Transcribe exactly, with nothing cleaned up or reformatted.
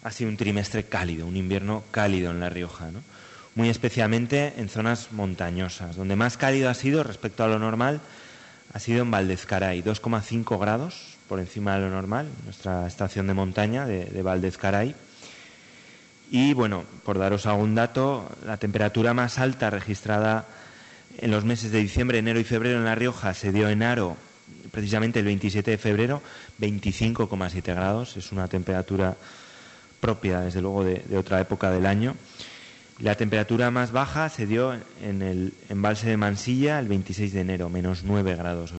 ha sido un trimestre cálido, un invierno cálido en La Rioja, ¿no? Muy especialmente en zonas montañosas. Donde más cálido ha sido respecto a lo normal ha sido en Valdezcaray, dos coma cinco grados por encima de lo normal, nuestra estación de montaña de, de Valdezcaray. Y bueno, por daros algún dato, la temperatura más alta registrada en los meses de diciembre, enero y febrero en La Rioja se dio en Haro, precisamente el veintisiete de febrero, veinticinco coma siete grados. Es una temperatura propia, desde luego, de, de otra época del año. La temperatura más baja se dio en el embalse de Mansilla el veintiséis de enero, menos nueve grados.